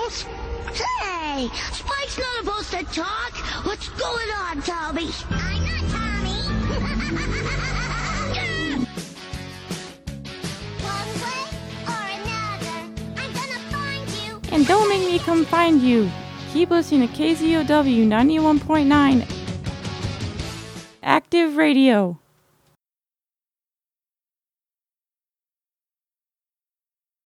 things? Hey, Spike's not supposed to talk. What's going on, Tommy? I'm not Tommy. One way or another, I'm gonna find you. And don't make me come find you. Keep listening to KZOW 91.9 Active Radio.